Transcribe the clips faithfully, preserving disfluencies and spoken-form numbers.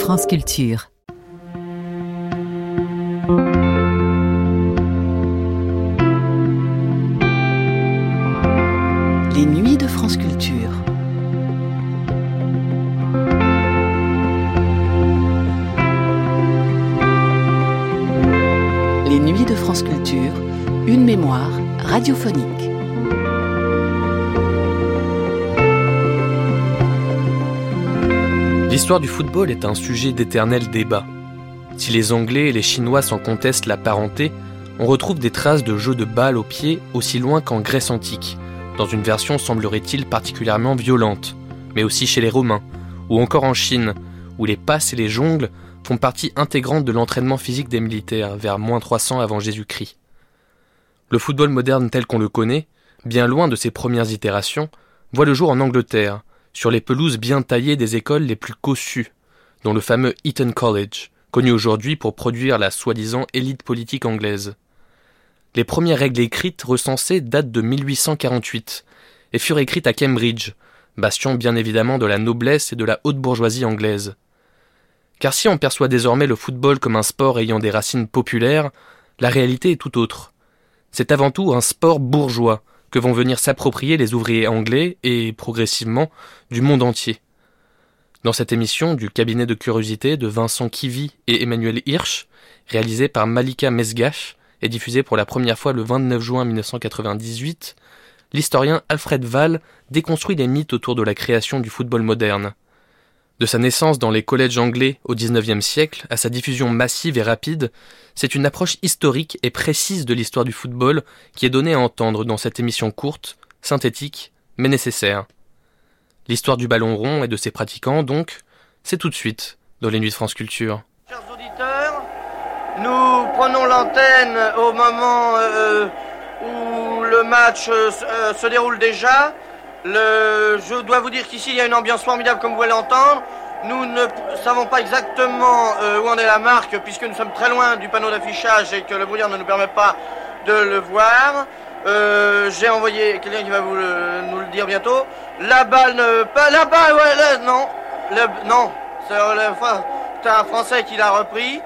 France Culture. Les nuits de France Culture. Les nuits de France Culture, une mémoire radiophonique. L'histoire du football est un sujet d'éternel débat. Si les Anglais et les Chinois s'en contestent la parenté, on retrouve des traces de jeux de balle au pied aussi loin qu'en Grèce antique, dans une version semblerait-il particulièrement violente, mais aussi chez les Romains, ou encore en Chine, où les passes et les jongles font partie intégrante de l'entraînement physique des militaires, vers moins trois cents avant Jésus-Christ. Le football moderne tel qu'on le connaît, bien loin de ses premières itérations, voit le jour en Angleterre, sur les pelouses bien taillées des écoles les plus cossues, dont le fameux Eton College, connu aujourd'hui pour produire la soi-disant élite politique anglaise. Les premières règles écrites recensées datent de mille huit cent quarante-huit et furent écrites à Cambridge, bastion bien évidemment de la noblesse et de la haute bourgeoisie anglaise. Car si on perçoit désormais le football comme un sport ayant des racines populaires, la réalité est tout autre. C'est avant tout un sport bourgeois que vont venir s'approprier les ouvriers anglais et, progressivement, du monde entier. Dans cette émission du cabinet de curiosité de Vincent Kivy et Emmanuel Hirsch, réalisée par Malika Mesgash et diffusée pour la première fois le vingt-neuf juin mille neuf cent quatre-vingt-dix-huit, l'historien Alfred Wahl déconstruit les mythes autour de la création du football moderne. De sa naissance dans les collèges anglais au dix-neuvième siècle à sa diffusion massive et rapide, c'est une approche historique et précise de l'histoire du football qui est donnée à entendre dans cette émission courte, synthétique, mais nécessaire. L'histoire du ballon rond et de ses pratiquants, donc, c'est tout de suite dans les Nuits de France Culture. Chers auditeurs, nous prenons l'antenne au moment euh, où le match euh, se déroule déjà. Le, je dois vous dire qu'ici il y a une ambiance formidable comme vous pouvez l'entendre. Nous ne savons pas exactement euh, où en est la marque puisque nous sommes très loin du panneau d'affichage et que le brouillard ne nous permet pas de le voir. Euh, j'ai envoyé quelqu'un qui va vous le, nous le dire bientôt. La balle ne... Pas, la balle, ouais, là, non. Le, non, c'est, le, c'est un Français qui l'a repris.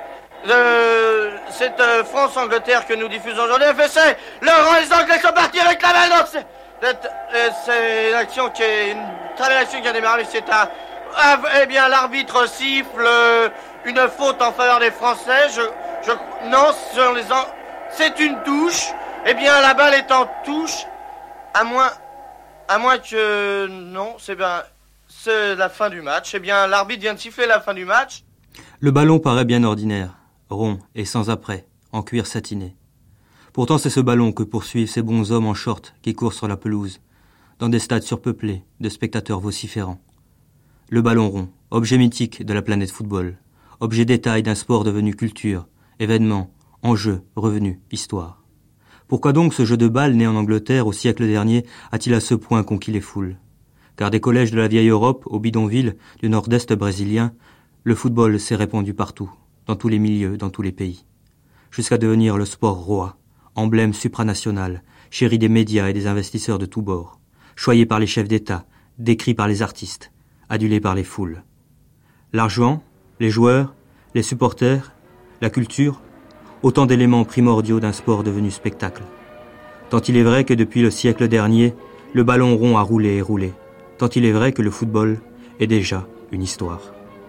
Le, c'est euh, France-Angleterre que nous diffusons aujourd'hui. F C, Laurent, les Anglais sont partis avec la balle. Non, c'est, c'est une action qui est une très belle action qui a démarré. C'est un... Ah, eh bien, l'arbitre siffle euh, une faute en faveur des Français. Je, je, non, sur les an... c'est une touche. Eh bien, la balle est en touche, à moins, à moins que non, c'est bien, c'est la fin du match. Eh bien, l'arbitre vient de siffler la fin du match. Le ballon paraît bien ordinaire, rond et sans apprêt, en cuir satiné. Pourtant, c'est ce ballon que poursuivent ces bons hommes en short qui courent sur la pelouse, dans des stades surpeuplés de spectateurs vociférants. Le ballon rond, objet mythique de la planète football, objet détail d'un sport devenu culture, événement, enjeu, revenu, histoire. Pourquoi donc ce jeu de balle né en Angleterre au siècle dernier a-t-il à ce point conquis les foules ? Car des collèges de la vieille Europe au bidonville du nord-est brésilien, le football s'est répandu partout, dans tous les milieux, dans tous les pays. Jusqu'à devenir le sport roi, emblème supranational, chéri des médias et des investisseurs de tous bords, choyé par les chefs d'État, décrit par les artistes, adulé par les foules. L'argent, les joueurs, les supporters, la culture, autant d'éléments primordiaux d'un sport devenu spectacle. Tant il est vrai que depuis le siècle dernier, le ballon rond a roulé et roulé. Tant il est vrai que le football est déjà une histoire.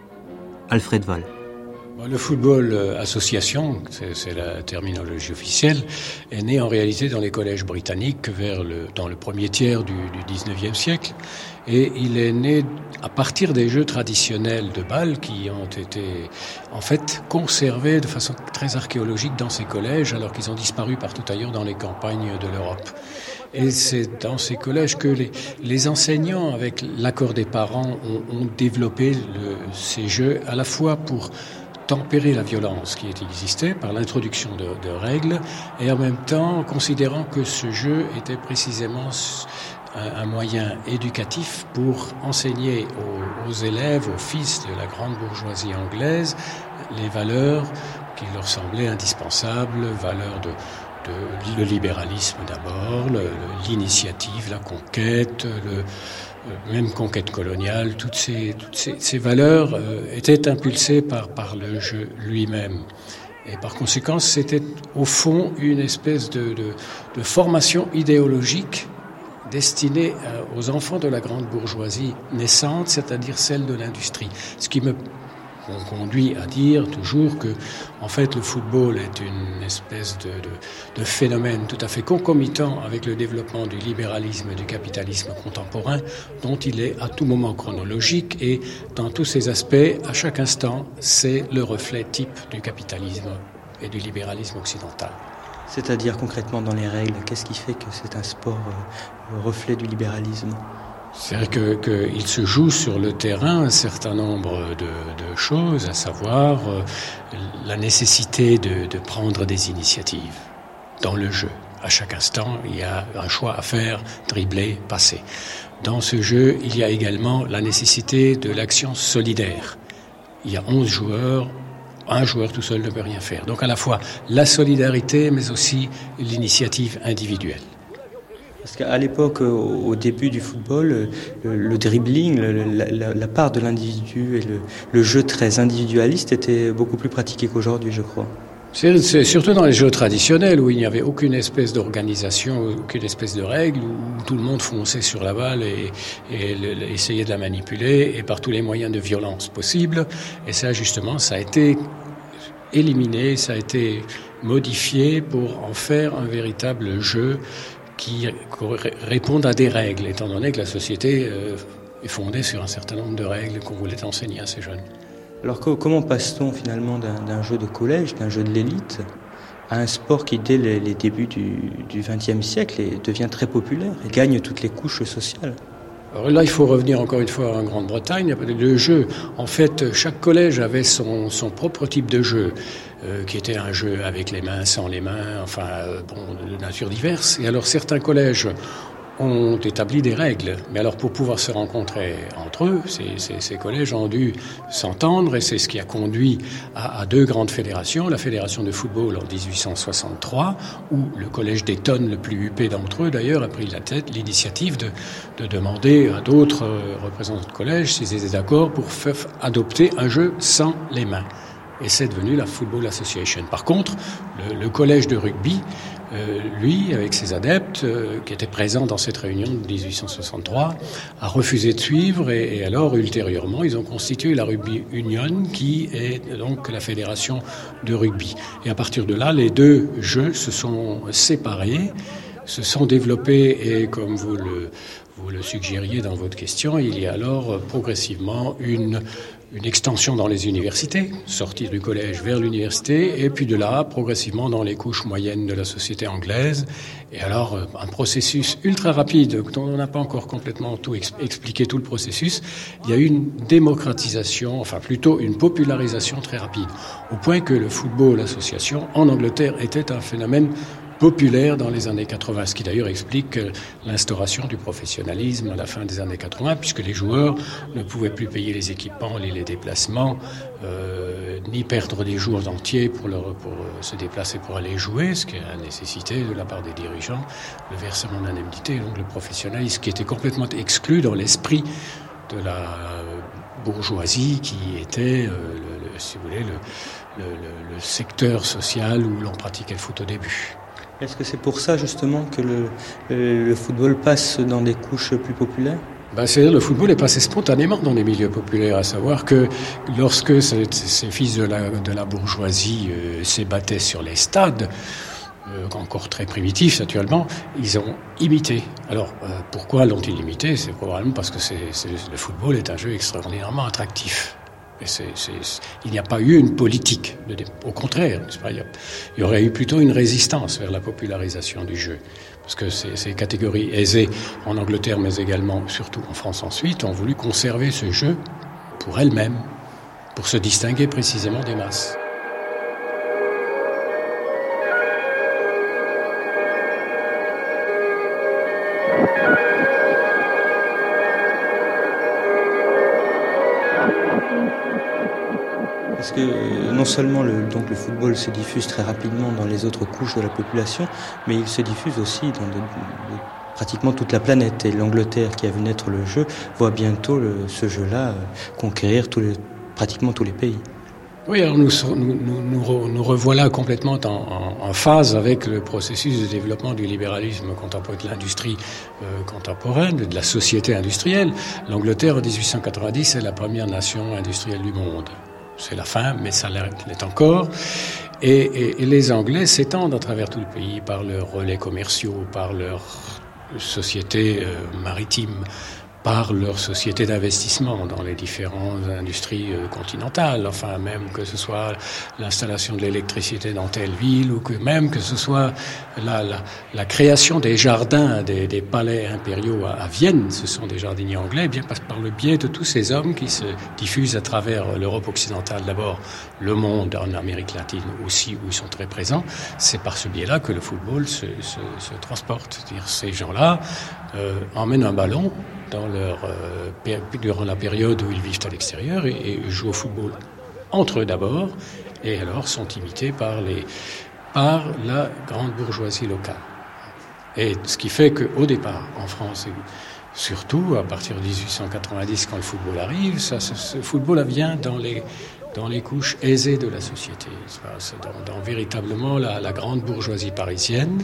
Alfred Wahl. Le football association, c'est, c'est la terminologie officielle, est né en réalité dans les collèges britanniques vers le, dans le premier tiers du, du dix-neuvième siècle. Et il est né à partir des jeux traditionnels de balle qui ont été en fait conservés de façon très archéologique dans ces collèges alors qu'ils ont disparu partout ailleurs dans les campagnes de l'Europe. Et c'est dans ces collèges que les, les enseignants, avec l'accord des parents, ont, ont développé le, ces jeux à la fois pour tempérer la violence qui existait par l'introduction de, de règles et en même temps considérant que ce jeu était précisément un, un moyen éducatif pour enseigner aux, aux élèves, aux fils de la grande bourgeoisie anglaise, les valeurs qui leur semblaient indispensables, valeurs de De, le libéralisme d'abord, le, le, l'initiative, la conquête, le, euh, même conquête coloniale, toutes ces, toutes ces, ces valeurs euh, étaient impulsées par, par le jeu lui-même. Et par conséquent, c'était au fond une espèce de, de, de formation idéologique destinée aux enfants de la grande bourgeoisie naissante, c'est-à-dire celle de l'industrie. Ce qui me conduit à dire toujours que, en fait, le football est une espèce de, de, de phénomène tout à fait concomitant avec le développement du libéralisme et du capitalisme contemporain, dont il est à tout moment chronologique et dans tous ses aspects, à chaque instant, c'est le reflet type du capitalisme et du libéralisme occidental. C'est-à-dire concrètement dans les règles, qu'est-ce qui fait que c'est un sport euh, reflet du libéralisme ? C'est-à-dire que, qu'il se joue sur le terrain un certain nombre de, de choses, à savoir euh, la nécessité de, de prendre des initiatives dans le jeu. À chaque instant, il y a un choix à faire, dribbler, passer. Dans ce jeu, il y a également la nécessité de l'action solidaire. Il y a onze joueurs, un joueur tout seul ne peut rien faire. Donc à la fois la solidarité, mais aussi l'initiative individuelle. Parce qu'à l'époque, au début du football, le, le dribbling, le, la, la part de l'individu et le, le jeu très individualiste était beaucoup plus pratiqué qu'aujourd'hui, je crois. C'est, c'est surtout dans les jeux traditionnels où il n'y avait aucune espèce d'organisation, aucune espèce de règle, où tout le monde fonçait sur la balle et, et le, essayait de la manipuler, et par tous les moyens de violence possibles. Et ça, justement, ça a été éliminé, ça a été modifié pour en faire un véritable jeu qui répondent à des règles, étant donné que la société euh, est fondée sur un certain nombre de règles qu'on voulait enseigner à ces jeunes. Alors comment passe-t-on finalement d'un, d'un jeu de collège, d'un jeu de l'élite, à un sport qui, dès les, les débuts du vingtième siècle, est, devient très populaire et gagne toutes les couches sociales ? Alors là, il faut revenir encore une fois en Grande-Bretagne. Le jeu, en fait, chaque collège avait son, son propre type de jeu, euh, qui était un jeu avec les mains, sans les mains, enfin, euh, bon, de nature diverse. Et alors, certains collèges ont établi des règles. Mais alors, pour pouvoir se rencontrer entre eux, ces, ces, ces collèges ont dû s'entendre, et c'est ce qui a conduit à, à deux grandes fédérations. La fédération de football en dix-huit cent soixante-trois, où le collège d'Eton, le plus huppé d'entre eux d'ailleurs, a pris la tête, l'initiative de, de demander à d'autres euh, représentants de collège s'ils étaient d'accord pour faire adopter un jeu sans les mains. Et c'est devenu la Football Association. Par contre, le, le collège de rugby, Euh, lui, avec ses adeptes, euh, qui étaient présents dans cette réunion de dix-huit cent soixante-trois, a refusé de suivre, et, et alors, ultérieurement, ils ont constitué la Rugby Union, qui est donc la fédération de rugby. Et à partir de là, les deux jeux se sont séparés, se sont développés, et comme vous le, vous le suggériez dans votre question, il y a alors progressivement une une extension dans les universités, sortir du collège vers l'université, et puis de là, progressivement dans les couches moyennes de la société anglaise. Et alors, un processus ultra rapide, dont on n'a pas encore complètement tout expliqué, tout le processus. Il y a eu une démocratisation, enfin plutôt une popularisation très rapide, au point que le football association en Angleterre était un phénomène populaire dans les années quatre-vingts, ce qui d'ailleurs explique l'instauration du professionnalisme à la fin des années quatre-vingts, puisque les joueurs ne pouvaient plus payer les équipements, les, les déplacements, euh, ni perdre des jours entiers pour, leur, pour se déplacer pour aller jouer, ce qui a nécessité de la part des dirigeants le versement d'indemnités, donc le professionnalisme qui était complètement exclu dans l'esprit de la bourgeoisie qui était, euh, le, le, si vous voulez, le, le, le, le secteur social où l'on pratiquait le foot au début. Est-ce que c'est pour ça justement que le, le football passe dans des couches plus populaires ? Ben, c'est-à-dire le football est passé spontanément dans les milieux populaires, à savoir que lorsque ces, ces fils de la, de la bourgeoisie euh, s'ébattaient sur les stades, euh, encore très primitifs naturellement, ils ont imité. Alors euh, pourquoi l'ont-ils imité ? C'est probablement parce que c'est, c'est, le football est un jeu extraordinairement attractif. Et c'est, c'est, c'est, il n'y a pas eu une politique. De, au contraire, il y, a, il y aurait eu plutôt une résistance vers la popularisation du jeu. Parce que ces, ces catégories aisées en Angleterre, mais également, surtout en France ensuite, ont voulu conserver ce jeu pour elles-mêmes, pour se distinguer précisément des masses. Parce que non seulement le, donc le football se diffuse très rapidement dans les autres couches de la population, mais il se diffuse aussi dans de, de pratiquement toute la planète. Et l'Angleterre, qui a vu naître le jeu, voit bientôt le, ce jeu-là euh, conquérir tous les, pratiquement tous les pays. Oui, alors nous, nous, nous, nous revoilà complètement en, en, en phase avec le processus de développement du libéralisme contemporain, de l'industrie euh, contemporaine, de la société industrielle. L'Angleterre, en dix-huit cent quatre-vingt-dix, est la première nation industrielle du monde. C'est la fin, mais ça l'est encore. Et, et, et les Anglais s'étendent à travers tout le pays par leurs relais commerciaux, par leurs sociétés euh, maritimes, par leur société d'investissement dans les différentes industries euh, continentales, enfin même que ce soit l'installation de l'électricité dans telle ville ou que même que ce soit la, la, la création des jardins des, des palais impériaux à, à Vienne, ce sont des jardiniers anglais, eh bien par le biais de tous ces hommes qui se diffusent à travers l'Europe occidentale d'abord, le monde en Amérique latine aussi où ils sont très présents, c'est par ce biais-là que le football se, se, se transporte. C'est-à-dire ces gens-là euh, emmènent un ballon dans leur, euh, péri- durant la période où ils vivent à l'extérieur et, et jouent au football entre eux d'abord, et alors sont imités par, les, par la grande bourgeoisie locale. Et ce qui fait qu'au départ, en France, et surtout à partir de dix-huit cent quatre-vingt-dix, quand le football arrive, ça, ce, ce football vient dans les, dans les couches aisées de la société, c'est dans, dans véritablement la, la grande bourgeoisie parisienne.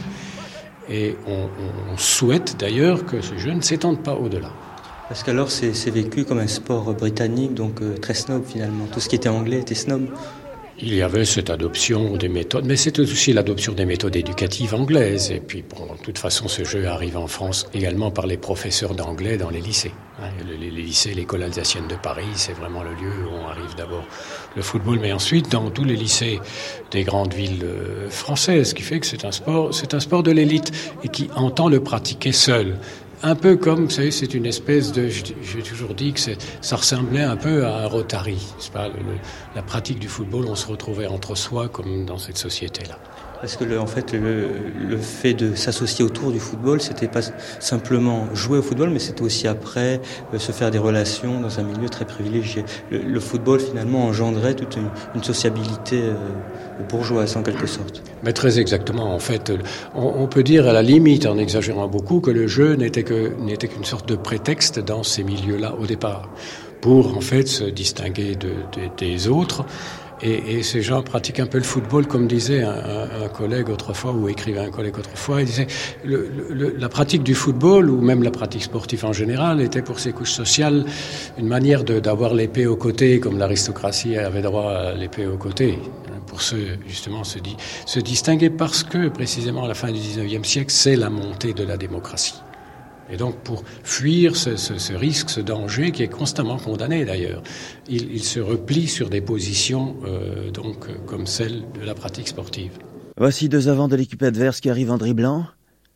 Et on, on souhaite d'ailleurs que ce jeu ne s'étende pas au-delà. Parce qu'alors c'est, c'est vécu comme un sport britannique, donc euh, très snob finalement. Tout ce qui était anglais était snob. Il y avait cette adoption des méthodes, mais c'était aussi l'adoption des méthodes éducatives anglaises. Et puis, bon, de toute façon, ce jeu arrive en France également par les professeurs d'anglais dans les lycées. Hein, les, les lycées, l'école alsacienne de Paris, c'est vraiment le lieu où on arrive d'abord le football, mais ensuite dans tous les lycées des grandes villes euh, françaises, ce qui fait que c'est un sport, c'est un sport de l'élite et qui entend le pratiquer seul. Un peu comme, vous savez, c'est une espèce de... J'ai toujours dit que c'est, ça ressemblait un peu à un Rotary. C'est pas, le, la pratique du football, on se retrouvait entre soi comme dans cette société-là. Parce que, le, en fait, le, le fait de s'associer autour du football, c'était pas simplement jouer au football, mais c'était aussi après euh, se faire des relations dans un milieu très privilégié. Le, le football, finalement, engendrait toute une, une sociabilité euh, bourgeoise, en quelque sorte. Mais très exactement. En fait, on, on peut dire, à la limite, en exagérant beaucoup, que le jeu n'était, que, n'était qu'une sorte de prétexte dans ces milieux-là, au départ, pour, en fait, se distinguer de, de, des autres. Et, et ces gens pratiquent un peu le football, comme disait un, un, un collègue autrefois, ou écrivait un collègue autrefois. Il disait le, le, la pratique du football, ou même la pratique sportive en général, était pour ces couches sociales une manière de, d'avoir l'épée au côté, comme l'aristocratie avait droit à l'épée au côté. Pour se, justement, se, di, se distinguer parce que, précisément, à la fin du dix-neuvième siècle, c'est la montée de la démocratie. Et donc, pour fuir ce, ce, ce risque, ce danger, qui est constamment condamné d'ailleurs, il, il se replie sur des positions euh, donc comme celle de la pratique sportive. Voici deux avants de l'équipe adverse qui arrivent en dribblant.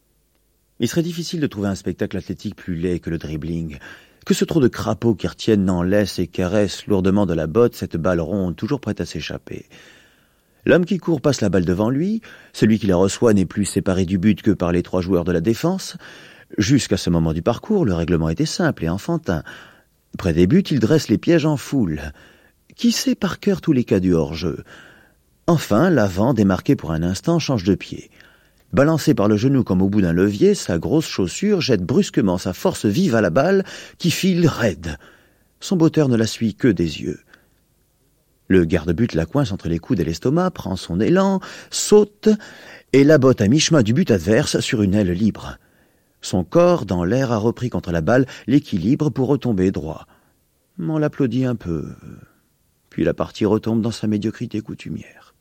Il serait difficile de trouver un spectacle athlétique plus laid que le dribbling. Que ce trot de crapauds qui retiennent en laisse et caressent lourdement de la botte cette balle ronde, toujours prête à s'échapper. L'homme qui court passe la balle devant lui, celui qui la reçoit n'est plus séparé du but que par les trois joueurs de la défense. Jusqu'à ce moment du parcours, le règlement était simple et enfantin. Près des buts, il dresse les pièges en foule. Qui sait par cœur tous les cas du hors-jeu? Enfin, l'avant, démarqué pour un instant, change de pied. Balancé par le genou comme au bout d'un levier, sa grosse chaussure jette brusquement sa force vive à la balle qui file raide. Son botteur ne la suit que des yeux. Le garde-but la coince entre les coudes et l'estomac, prend son élan, saute et la botte à mi-chemin du but adverse sur une aile libre. Son corps, dans l'air, a repris contre la balle l'équilibre pour retomber droit. On l'applaudit un peu, puis la partie retombe dans sa médiocrité coutumière.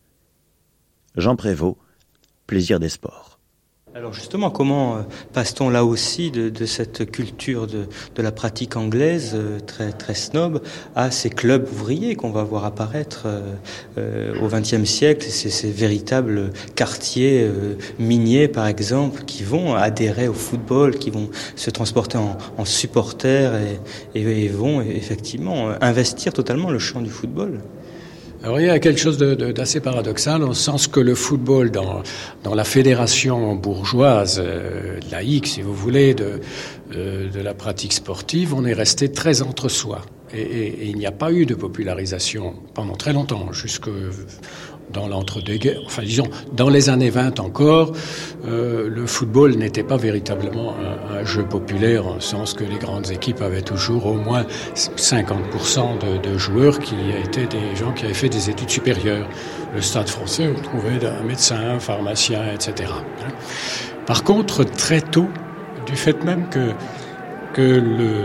Jean Prévost, Plaisir des sports. Alors justement, comment euh, passe-t-on là aussi de, de cette culture de, de la pratique anglaise euh, très très snob à ces clubs ouvriers qu'on va voir apparaître euh, euh, au vingtième siècle, ces, ces véritables quartiers euh, miniers par exemple qui vont adhérer au football, qui vont se transporter en, en supporters et, et, et vont effectivement investir totalement le champ du football. Alors il y a quelque chose de, de, d'assez paradoxal, au sens que le football, dans, dans la fédération bourgeoise, euh, laïque, si vous voulez, de, euh, de la pratique sportive, on est resté très entre soi. Et, et, et il n'y a pas eu de popularisation pendant très longtemps, jusque dans l'entre-deux-guerres, enfin disons, dans les années vingt encore, euh, le football n'était pas véritablement un, un jeu populaire, en sens que les grandes équipes avaient toujours au moins cinquante pour cent de, de joueurs qui étaient des gens qui avaient fait des études supérieures. Le Stade français, on trouvait un médecin, un pharmacien, et cetera. Par contre, très tôt, du fait même que, que le,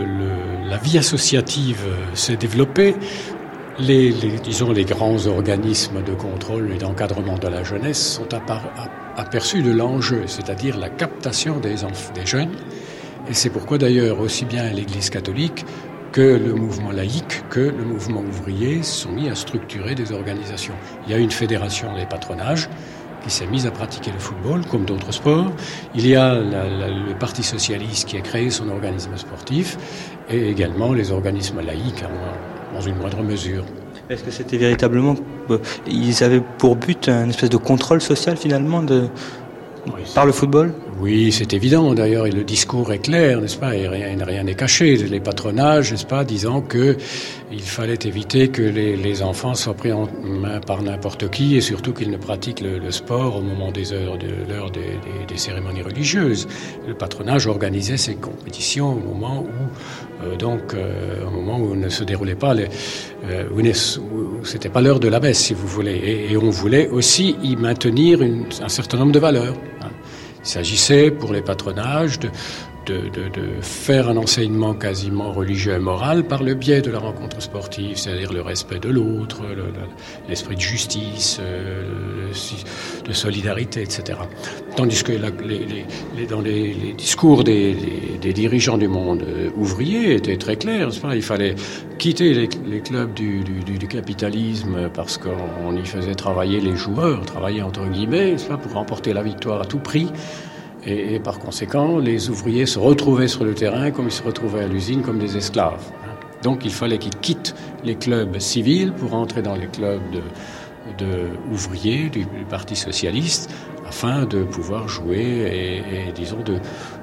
le, la vie associative s'est développée, Les, les, disons, les grands organismes de contrôle et d'encadrement de la jeunesse sont appar- aperçus de l'enjeu, c'est-à-dire la captation des, enf- des jeunes. Et c'est pourquoi d'ailleurs aussi bien l'Église catholique que le mouvement laïque, que le mouvement ouvrier sont mis à structurer des organisations. Il y a une fédération des patronages qui s'est mise à pratiquer le football, comme d'autres sports. Il y a la, la, le Parti socialiste qui a créé son organisme sportif, et également les organismes laïques, dans une moindre mesure. Est-ce que c'était véritablement... Ils avaient pour but un espèce de contrôle social, finalement, de, oui, par le football ? Oui, c'est évident. D'ailleurs, le discours est clair, n'est-ce pas ? Et rien, rien n'est caché. Les patronages, n'est-ce pas, disant que il fallait éviter que les, les enfants soient pris en main par n'importe qui, et surtout qu'ils ne pratiquent le, le sport au moment des heures, de l'heure des, des, des cérémonies religieuses. Le patronage organisait ces compétitions au moment où, euh, donc, euh, au moment où ne se déroulait pas, les, euh, où, ne, où c'était pas l'heure de la messe, si vous voulez. Et, et on voulait aussi y maintenir une, un certain nombre de valeurs. Hein. Il s'agissait pour les patronages de, de, de, de faire un enseignement quasiment religieux et moral par le biais de la rencontre sportive, c'est-à-dire le respect de l'autre, le, le, l'esprit de justice, euh, de solidarité, et cetera. Tandis que la, les, les, les, dans les, les discours des, des, des dirigeants du monde ouvrier étaient très clairs. Il fallait quitter les, les clubs du, du, du capitalisme parce qu'on y faisait travailler les joueurs, travailler entre guillemets, pour remporter la victoire à tout prix. Et, et par conséquent, les ouvriers se retrouvaient sur le terrain comme ils se retrouvaient à l'usine, comme des esclaves. Donc il fallait qu'ils quittent les clubs civils pour entrer dans les clubs de, de ouvriers du, du Parti socialiste, afin de pouvoir jouer et, et disons, de,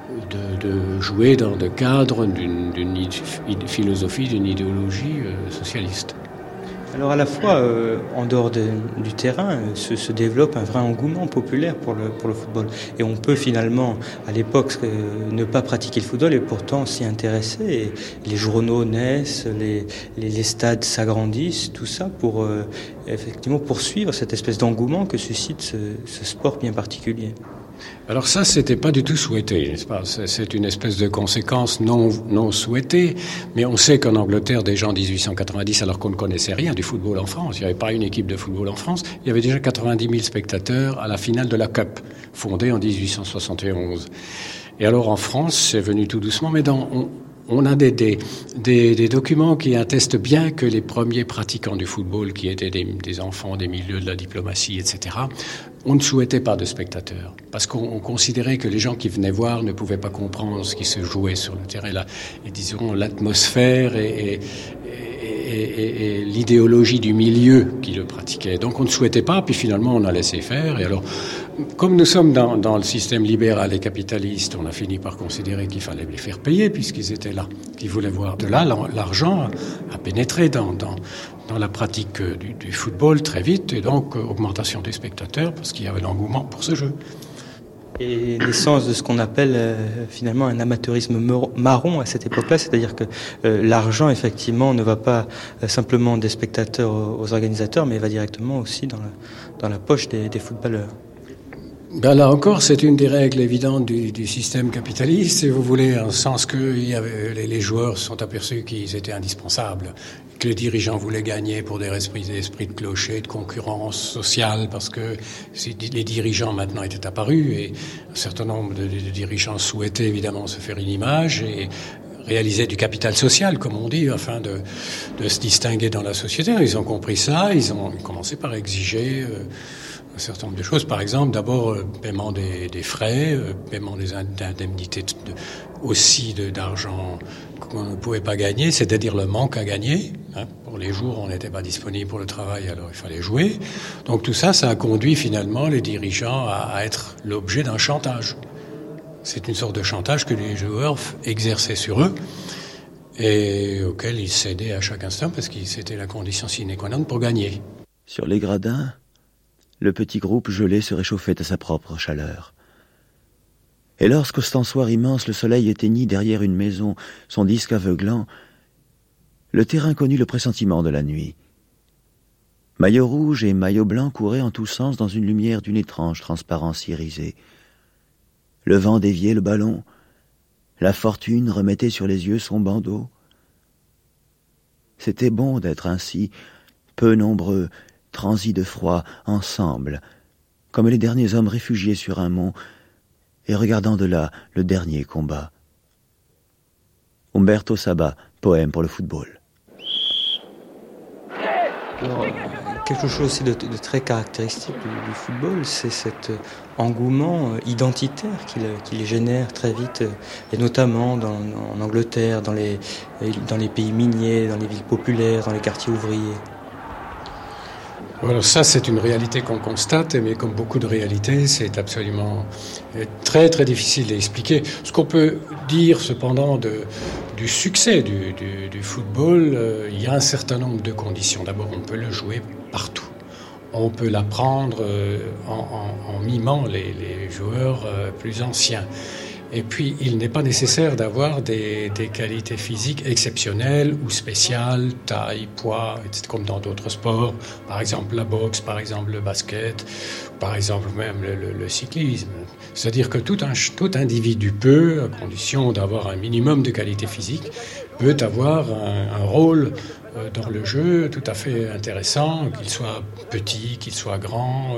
de, de jouer dans le cadre d'une, d'une philosophie, d'une idéologie euh, socialiste. Alors à la fois, euh, en dehors de, du terrain, euh, se, se développe un vrai engouement populaire pour le, pour le football. Et on peut finalement, à l'époque, euh, ne pas pratiquer le football et pourtant s'y intéresser. Et les journaux naissent, les, les, les stades s'agrandissent, tout ça pour euh, effectivement poursuivre cette espèce d'engouement que suscite ce, ce sport bien particulier. Alors ça, c'était pas du tout souhaité, n'est-ce pas ? C'est une espèce de conséquence non, non souhaitée, mais on sait qu'en Angleterre, déjà en dix-huit cent quatre-vingt-dix, alors qu'on ne connaissait rien du football en France, il n'y avait pas une équipe de football en France, il y avait déjà quatre-vingt-dix mille spectateurs à la finale de la Cup, fondée en dix-huit cent soixante et onze. Et alors en France, c'est venu tout doucement, mais dans... On, On a des, des, des, des documents qui attestent bien que les premiers pratiquants du football, qui étaient des, des enfants des milieux de la diplomatie, et cetera, on ne souhaitait pas de spectateurs. Parce qu'on on considérait que les gens qui venaient voir ne pouvaient pas comprendre ce qui se jouait sur le terrain, là, et disons l'atmosphère et, et, et, et, et l'idéologie du milieu qui le pratiquait. Donc on ne souhaitait pas, puis finalement on a laissé faire. Et alors, comme nous sommes dans, dans le système libéral et capitaliste, on a fini par considérer qu'il fallait les faire payer puisqu'ils étaient là, qu'ils voulaient voir. De là, l'argent a pénétré dans, dans, dans la pratique du, du football très vite, et donc augmentation des spectateurs parce qu'il y avait l'engouement pour ce jeu. Et naissance de ce qu'on appelle euh, finalement un amateurisme marron à cette époque-là, c'est-à-dire que euh, l'argent effectivement ne va pas euh, simplement des spectateurs aux, aux organisateurs, mais va directement aussi dans la, dans la poche des, des footballeurs. Ben là encore, c'est une des règles évidentes du, du système capitaliste, si vous voulez, en sens que il y avait, les, les joueurs se sont aperçus qu'ils étaient indispensables, que les dirigeants voulaient gagner pour des esprits, des esprits de clocher, de concurrence sociale, parce que les dirigeants maintenant étaient apparus, et un certain nombre de, de dirigeants souhaitaient évidemment se faire une image et réaliser du capital social, comme on dit, afin de, de se distinguer dans la société. Ils ont compris ça, ils ont commencé par exiger euh, un certain nombre de choses. Par exemple, d'abord, euh, paiement des, des frais, euh, paiement des indemnités, de, aussi de, d'argent qu'on ne pouvait pas gagner, c'est-à-dire le manque à gagner. Hein. Pour les jours, on n'était pas disponible pour le travail, alors il fallait jouer. Donc tout ça, ça a conduit finalement les dirigeants à, à être l'objet d'un chantage. C'est une sorte de chantage que les joueurs exerçaient sur eux. et auquel il cédait à chaque instant parce que c'était la condition sine qua non pour gagner. Sur les gradins, le petit groupe gelé se réchauffait à sa propre chaleur. Et lorsqu'au stançoir immense le soleil éteignit derrière une maison son disque aveuglant, le terrain connut le pressentiment de la nuit. Maillot rouge et maillot blanc couraient en tous sens dans une lumière d'une étrange transparence irisée. Le vent déviait le ballon, la fortune remettait sur les yeux son bandeau. C'était bon d'être ainsi, peu nombreux, transis de froid, ensemble, comme les derniers hommes réfugiés sur un mont, et regardant de là le dernier combat. Umberto Saba, poème pour le football. Alors, quelque chose aussi de, de très caractéristique du, du football, c'est cet engouement identitaire qu'il, qu'il génère très vite, et notamment dans, en Angleterre, dans les, dans les pays miniers, dans les villes populaires, dans les quartiers ouvriers. Voilà, ça c'est une réalité qu'on constate, mais comme beaucoup de réalités, c'est absolument très très difficile à expliquer. Ce qu'on peut dire cependant de, du succès du, du, du football, euh, il y a un certain nombre de conditions. D'abord, on peut le jouer partout. On peut l'apprendre euh, en, en, en mimant les, les joueurs euh, plus anciens. Et puis, il n'est pas nécessaire d'avoir des, des qualités physiques exceptionnelles ou spéciales, taille, poids, et cetera, comme dans d'autres sports. Par exemple, la boxe, par exemple, le basket, par exemple, même le, le, le cyclisme. C'est-à-dire que tout, un, tout individu peut, à condition d'avoir un minimum de qualité physique, peut avoir un, un rôle dans le jeu tout à fait intéressant, qu'il soit petit, qu'il soit grand,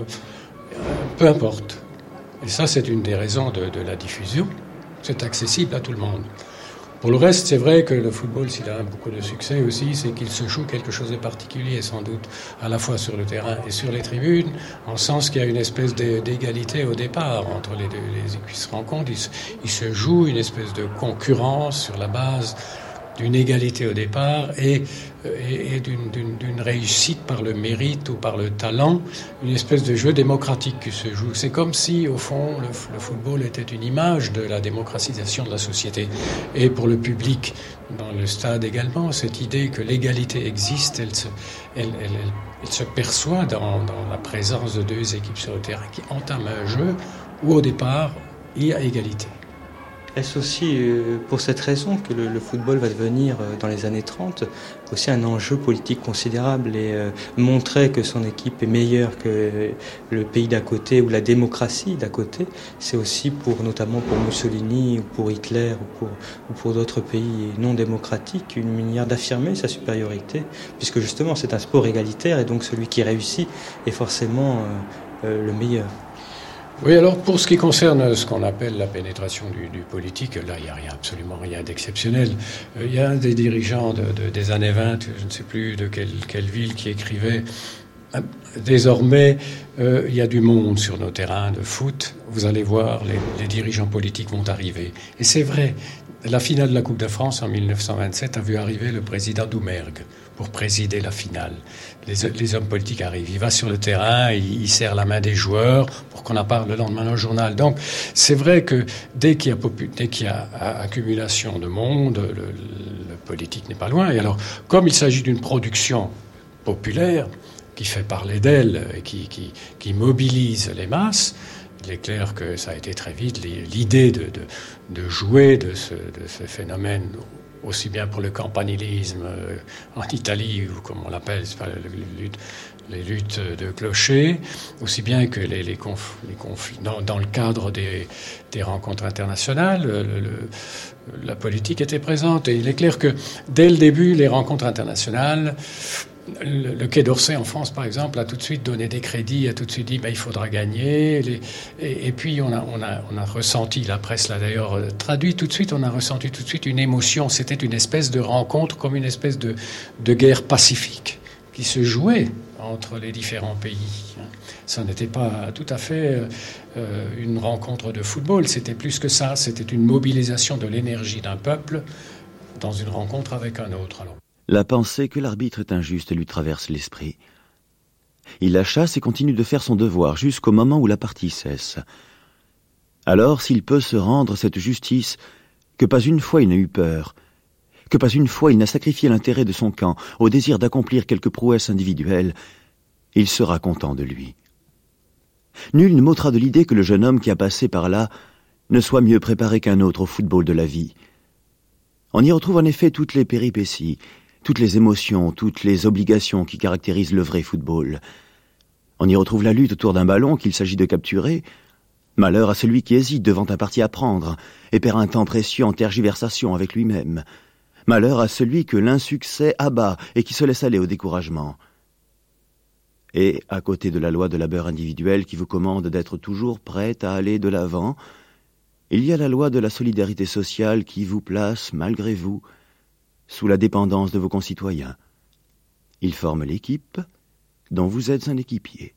peu importe. Et ça, c'est une des raisons de, de la diffusion. C'est accessible à tout le monde. Pour le reste, c'est vrai que le football, s'il a beaucoup de succès aussi, c'est qu'il se joue quelque chose de particulier, sans doute, à la fois sur le terrain et sur les tribunes, en sens qu'il y a une espèce d'égalité au départ entre les deux, les équipes se rencontrent. Il, il se joue une espèce de concurrence sur la base d'une égalité au départ et, et, et d'une, d'une, d'une réussite par le mérite ou par le talent, une espèce de jeu démocratique qui se joue. C'est comme si, au fond, le, le football était une image de la démocratisation de la société. Et pour le public, dans le stade également, cette idée que l'égalité existe, elle se, elle, elle, elle, elle se perçoit dans, dans la présence de deux équipes sur le terrain qui entament un jeu où, au départ, il y a égalité. Est-ce aussi euh, pour cette raison que le, le football va devenir, euh, dans les années trente, aussi un enjeu politique considérable et euh, montrer que son équipe est meilleure que le pays d'à côté ou la démocratie d'à côté, c'est aussi pour, notamment pour Mussolini ou pour Hitler ou pour, ou pour d'autres pays non démocratiques, une manière d'affirmer sa supériorité, puisque justement c'est un sport égalitaire et donc celui qui réussit est forcément euh, euh, le meilleur. Oui, alors pour ce qui concerne ce qu'on appelle la pénétration du, du politique, là il n'y a rien, absolument rien d'exceptionnel. Euh, il y a un des dirigeants de, de, des années vingt, je ne sais plus de quelle, quelle ville, qui écrivait euh, « Désormais, euh, il y a du monde sur nos terrains de foot, vous allez voir, les, les dirigeants politiques vont arriver. » Et c'est vrai, la finale de la Coupe de France en mille neuf cent vingt-sept a vu arriver le président Doumergue pour présider la finale. Les, les hommes politiques arrivent. Il va sur le terrain, il, il serre la main des joueurs pour qu'on en parle le lendemain dans le journal. Donc, c'est vrai que dès qu'il y a, popu, dès qu'il y a accumulation de monde, le, le, le politique n'est pas loin. Et alors, comme il s'agit d'une production populaire qui fait parler d'elle et qui, qui, qui mobilise les masses, il est clair que ça a été très vite l'idée de, de, de jouer de ce, de ce phénomène, aussi bien pour le campanilisme euh, en Italie, ou comme on l'appelle, c'est pas les luttes, les luttes de clochers, aussi bien que les, les, conf, les conflits dans, dans le cadre des, des rencontres internationales. Le, le, la politique était présente. Et il est clair que dès le début, les rencontres internationales, Le, le Quai d'Orsay en France, par exemple, a tout de suite donné des crédits, a tout de suite dit ben, il faudra gagner. Les, et, et puis on a, on, a, on a ressenti, la presse l'a d'ailleurs traduit tout de suite, on a ressenti tout de suite une émotion. C'était une espèce de rencontre, comme une espèce de, de guerre pacifique qui se jouait entre les différents pays. Ça n'était pas tout à fait euh, une rencontre de football, c'était plus que ça. C'était une mobilisation de l'énergie d'un peuple dans une rencontre avec un autre. Alors, la pensée que l'arbitre est injuste lui traverse l'esprit. Il la chasse et continue de faire son devoir jusqu'au moment où la partie cesse. Alors, s'il peut se rendre cette justice, que pas une fois il n'a eu peur, que pas une fois il n'a sacrifié l'intérêt de son camp au désir d'accomplir quelque prouesse individuelle, il sera content de lui. Nul ne m'ôtera de l'idée que le jeune homme qui a passé par là ne soit mieux préparé qu'un autre au football de la vie. On y retrouve en effet toutes les péripéties, toutes les émotions, toutes les obligations qui caractérisent le vrai football. On y retrouve la lutte autour d'un ballon qu'il s'agit de capturer. Malheur à celui qui hésite devant un parti à prendre et perd un temps précieux en tergiversation avec lui-même. Malheur à celui que l'insuccès abat et qui se laisse aller au découragement. Et, à côté de la loi de labeur individuel qui vous commande d'être toujours prêt à aller de l'avant, il y a la loi de la solidarité sociale qui vous place, malgré vous, sous la dépendance de vos concitoyens. Ils forment l'équipe dont vous êtes un équipier.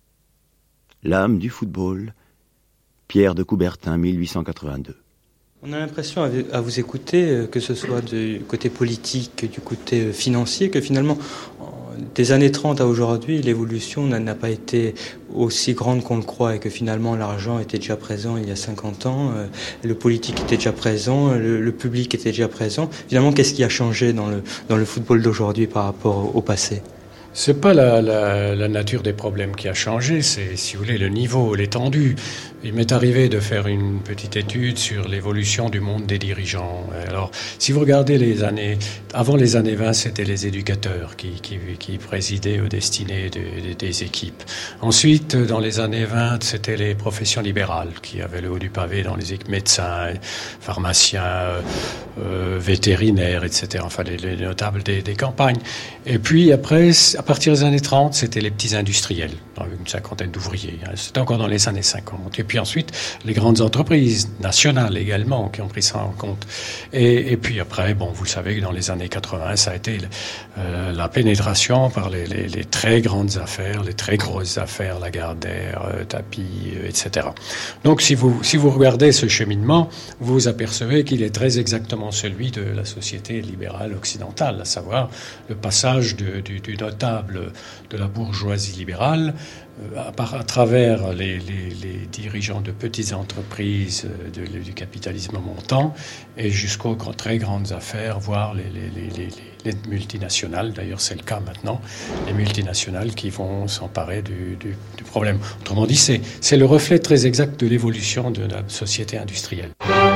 L'âme du football, Pierre de Coubertin, mille huit cent quatre-vingt-deux. On a l'impression à vous écouter, que ce soit du côté politique, du côté financier, que finalement, des années trente à aujourd'hui, l'évolution n'a pas été aussi grande qu'on le croit et que finalement l'argent était déjà présent il y a cinquante ans, le politique était déjà présent, le, le public était déjà présent. Finalement, qu'est-ce qui a changé dans le, dans le football d'aujourd'hui par rapport au passé ? C'est pas la, la, la nature des problèmes qui a changé, c'est, si vous voulez, le niveau, l'étendue. Il m'est arrivé de faire une petite étude sur l'évolution du monde des dirigeants. Alors, si vous regardez les années, avant les années vingt, c'était les éducateurs qui, qui, qui présidaient aux destinées de, de, des équipes. Ensuite, dans les années vingt, c'était les professions libérales qui avaient le haut du pavé dans les équipes, médecins, pharmaciens, euh, vétérinaires, et cetera. Enfin, les, les notables des, des campagnes. Et puis après, à partir des années trente, c'était les petits industriels, avec une cinquantaine d'ouvriers. C'était encore dans les années cinquante. Et puis ensuite, les grandes entreprises nationales également qui ont pris ça en compte. Et, et puis après, bon, vous savez que dans les années quatre-vingts, ça a été euh, la pénétration par les, les, les très grandes affaires, les très grosses affaires, Lagardère, euh, Tapie, euh, et cetera. Donc, si vous, si vous regardez ce cheminement, vous vous apercevez qu'il est très exactement celui de la société libérale occidentale, à savoir le passage de, du, du notable de la bourgeoisie libérale à, à travers les, les, les dirigeants de petites entreprises de, de, du capitalisme montant et jusqu'aux très grandes affaires, voire les, les, les, les, les multinationales. D'ailleurs, c'est le cas maintenant, les multinationales qui vont s'emparer du, du, du problème. Autrement dit, c'est, c'est le reflet très exact de l'évolution de la société industrielle.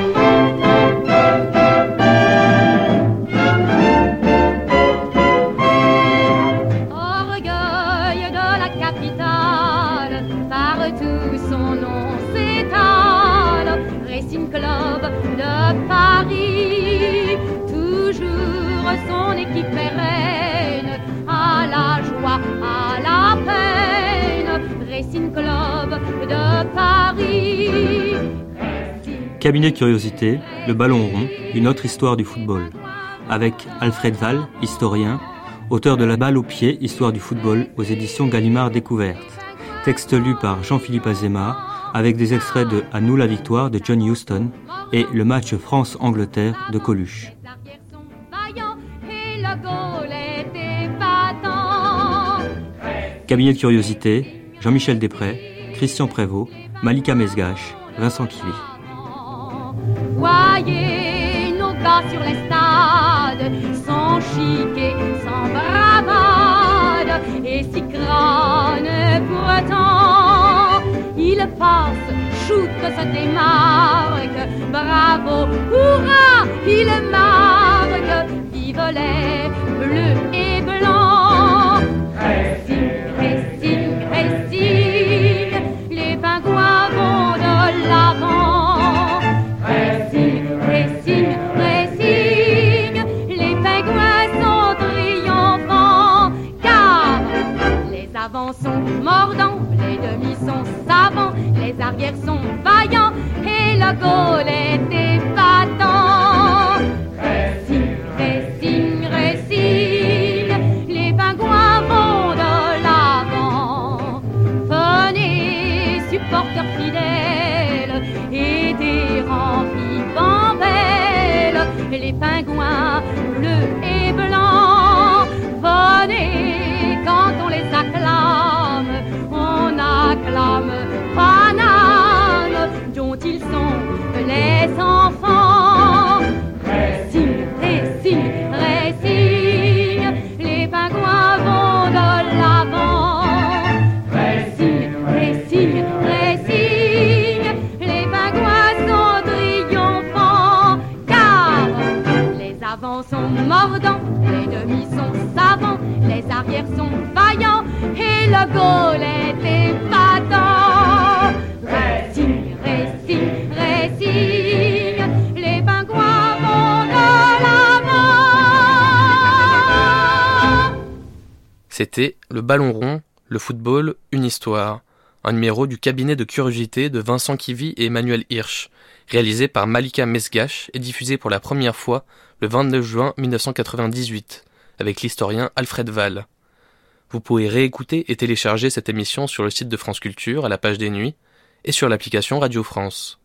Cabinet de curiosité, le ballon rond, une autre histoire du football. Avec Alfred Wall, historien, auteur de La balle au pied, histoire du football, aux éditions Gallimard Découverte. Texte lu par Jean-Philippe Azéma, avec des extraits de À nous la victoire de John Huston et le match France-Angleterre de Coluche. Cabinet de curiosité, Jean-Michel Després, Christian Prévost, Malika Mesgache, Vincent Kili. Voyez nos gars sur les stades, sans chic et sans bravade, et si crâne pourtant, ils passent, shootent, se démarquent, bravo, hurrah, ils marquent, vive les bleus et blancs. Racing, racing, racing, les pingouins vont de l'avant. Sont mordants, les demi sont savants, les arrières sont vaillants et le goal est épatant. Racing, racing, racing, les pingouins vont de l'avant. Venez, supporters fidèles, et des rangs vivants belles, les pingouins bleus et blancs. Venez, quand on les acclame, on acclame Paname, dont ils sont les le goal est épatant. Racing, Racing, Racing, les pingouins vont de l'avant. C'était Le Ballon Rond, le football, une histoire, un numéro du cabinet de curiosité de Vincent Kivy et Emmanuel Hirsch, réalisé par Malika Mesgash et diffusé pour la première fois le vingt-neuf juin mille neuf cent quatre-vingt-dix-huit, avec l'historien Alfred Wahl. Vous pouvez réécouter et télécharger cette émission sur le site de France Culture à la page des nuits et sur l'application Radio France.